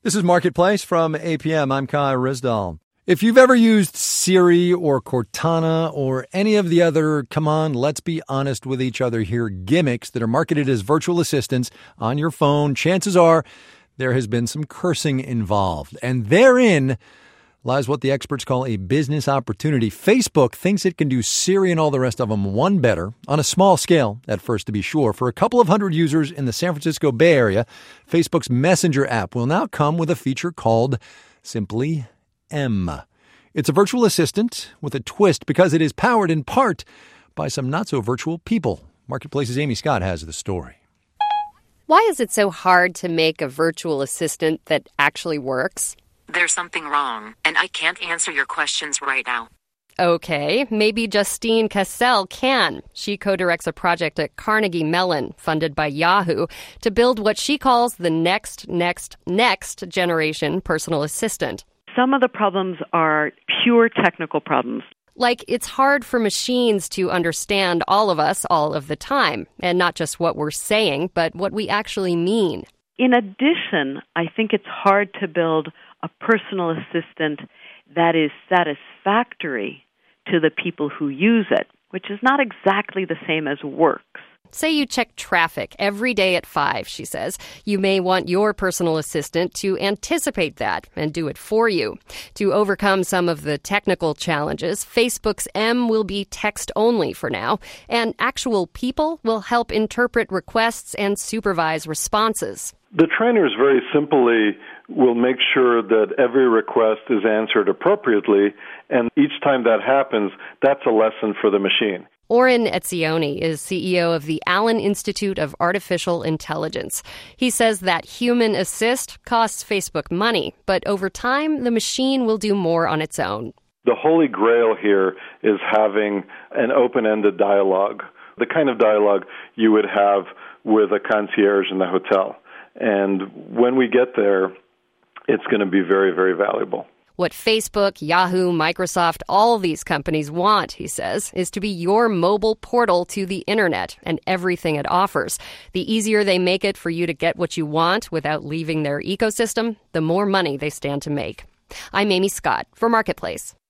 This is Marketplace from APM. I'm Kai Rizdal. If you've ever used Siri or Cortana or any of the other, come on, let's be honest with each other here, gimmicks that are marketed as virtual assistants on your phone, chances are there has been some cursing involved. And therein lies what the experts call a business opportunity. Facebook thinks it can do Siri and all the rest of them one better, on a small scale, at first to be sure. For a couple of hundred users in the San Francisco Bay Area, Facebook's Messenger app will now come with a feature called simply M. It's a virtual assistant with a twist because it is powered in part by some not-so-virtual people. Marketplace's Amy Scott has the story. Why is it so hard to make a virtual assistant that actually works? There's something wrong, and I can't answer your questions right now. Okay, maybe Justine Cassell can. She co-directs a project at Carnegie Mellon, funded by Yahoo, to build what she calls the next generation personal assistant. Some of the problems are pure technical problems. Like, it's hard for machines to understand all of us all of the time, and not just what we're saying, but what we actually mean. In addition, I think it's hard to build a personal assistant that is satisfactory to the people who use it, which is not exactly the same as works. Say you check traffic every day at 5, she says. You may want your personal assistant to anticipate that and do it for you. To overcome some of the technical challenges, Facebook's M will be text only for now, and actual people will help interpret requests and supervise responses. The trainers very simply will make sure that every request is answered appropriately, and each time that happens, that's a lesson for the machine. Oren Etzioni is CEO of the Allen Institute of Artificial Intelligence. He says that human assist costs Facebook money, but over time, the machine will do more on its own. The holy grail here is having an open-ended dialogue, the kind of dialogue you would have with a concierge in the hotel. And when we get there, it's going to be very, very valuable. What Facebook, Yahoo, Microsoft, all these companies want, he says, is to be your mobile portal to the internet and everything it offers. The easier they make it for you to get what you want without leaving their ecosystem, the more money they stand to make. I'm Amy Scott for Marketplace.